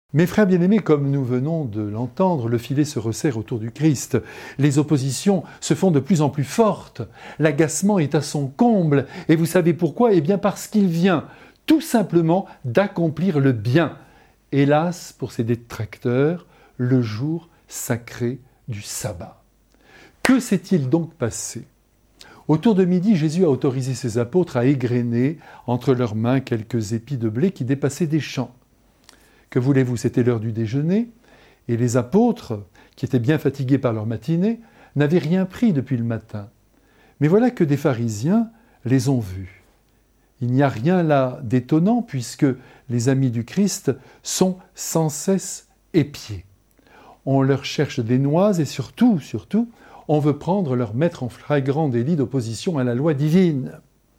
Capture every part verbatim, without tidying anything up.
Mes frères bien-aimés, comme nous venons de l'entendre, le filet se resserre autour du Christ. Les oppositions se font de plus en plus fortes. L'agacement est à son comble. Et vous savez pourquoi ? Eh bien parce qu'il vient tout simplement d'accomplir le bien. Hélas, pour ses détracteurs, le jour sacré du sabbat. Que s'est-il donc passé ? Autour de midi, Jésus a autorisé ses apôtres à égrener entre leurs mains quelques épis de blé qui dépassaient des champs. Que voulez-vous, c'était l'heure du déjeuner, et les apôtres, qui étaient bien fatigués par leur matinée, n'avaient rien pris depuis le matin. Mais voilà que des pharisiens les ont vus. Il n'y a rien là d'étonnant, puisque les amis du Christ sont sans cesse épiés. On leur cherche des noix, et surtout, surtout, on veut prendre leur maître en flagrant délit d'opposition à la loi divine.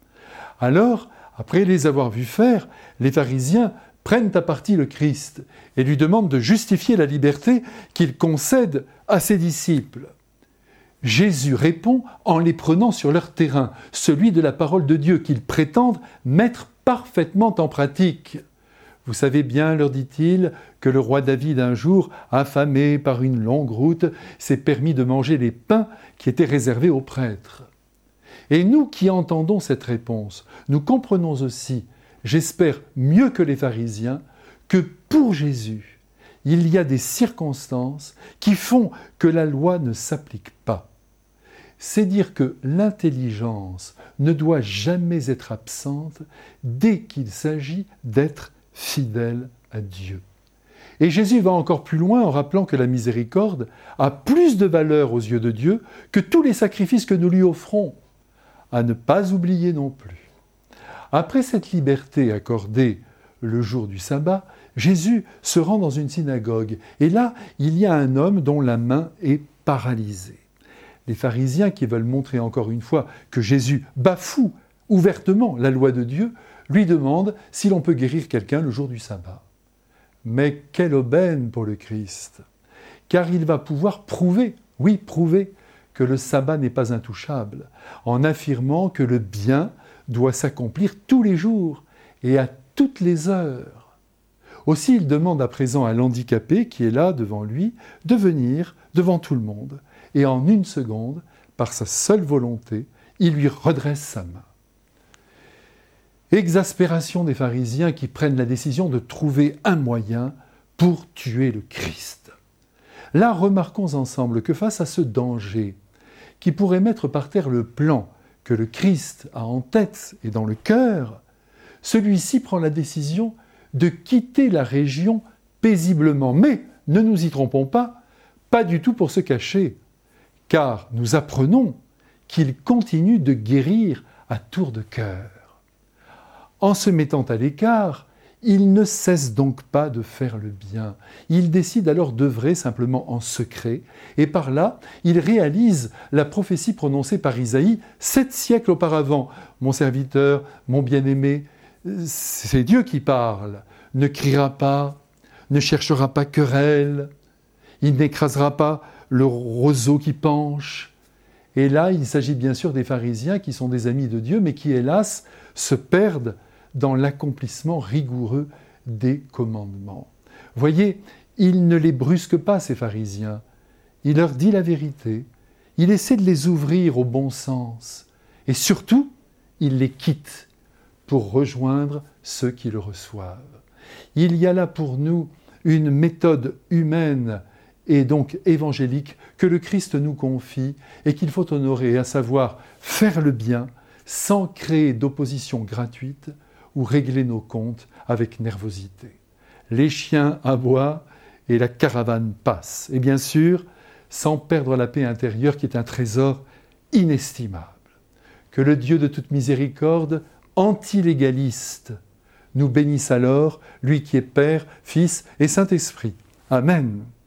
Alors, après les avoir vus faire, les pharisiens prennent à partie le Christ et lui demandent de justifier la liberté qu'il concède à ses disciples. Jésus répond en les prenant sur leur terrain, celui de la parole de Dieu qu'ils prétendent mettre parfaitement en pratique. Vous savez bien, leur dit-il, que le roi David un jour, affamé par une longue route, s'est permis de manger les pains qui étaient réservés aux prêtres. Et nous qui entendons cette réponse, nous comprenons aussi, j'espère mieux que les pharisiens, que pour Jésus, il y a des circonstances qui font que la loi ne s'applique pas. C'est dire que l'intelligence ne doit jamais être absente dès qu'il s'agit d'être fidèle à Dieu. Et Jésus va encore plus loin en rappelant que la miséricorde a plus de valeur aux yeux de Dieu que tous les sacrifices que nous lui offrons, à ne pas oublier non plus. Après cette liberté accordée le jour du sabbat, Jésus se rend dans une synagogue. Et là, il y a un homme dont la main est paralysée. Les pharisiens, qui veulent montrer encore une fois que Jésus bafoue ouvertement la loi de Dieu, lui demandent si l'on peut guérir quelqu'un le jour du sabbat. Mais quelle aubaine pour le Christ ! Car il va pouvoir prouver, oui, prouver, que le sabbat n'est pas intouchable, en affirmant que le bien doit s'accomplir tous les jours et à toutes les heures. Aussi, il demande à présent à l'handicapé qui est là devant lui de venir devant tout le monde. Et en une seconde, par sa seule volonté, il lui redresse sa main. Exaspération des pharisiens qui prennent la décision de trouver un moyen pour tuer le Christ. Là, remarquons ensemble que face à ce danger qui pourrait mettre par terre le plan que le Christ a en tête et dans le cœur, celui-ci prend la décision de quitter la région paisiblement. Mais, ne nous y trompons pas, pas du tout pour se cacher, car nous apprenons qu'il continue de guérir à tour de cœur. En se mettant à l'écart, il ne cesse donc pas de faire le bien. Il décide alors d'œuvrer simplement en secret, et par là, il réalise la prophétie prononcée par Isaïe sept siècles auparavant. « Mon serviteur, mon bien-aimé, c'est Dieu qui parle, ne criera pas, ne cherchera pas querelle, il n'écrasera pas le roseau qui penche. » Et là, il s'agit bien sûr des pharisiens qui sont des amis de Dieu, mais qui, hélas, se perdent dans l'accomplissement rigoureux des commandements. Voyez, il ne les brusque pas, ces pharisiens. Il leur dit la vérité. Il essaie de les ouvrir au bon sens. Et surtout, il les quitte pour rejoindre ceux qui le reçoivent. Il y a là pour nous une méthode humaine et donc évangélique que le Christ nous confie et qu'il faut honorer, à savoir faire le bien sans créer d'opposition gratuite ou régler nos comptes avec nervosité. Les chiens aboient et la caravane passe. Et bien sûr, sans perdre la paix intérieure qui est un trésor inestimable. Que le Dieu de toute miséricorde, antilégaliste, nous bénisse alors, lui qui est Père, Fils et Saint-Esprit. Amen.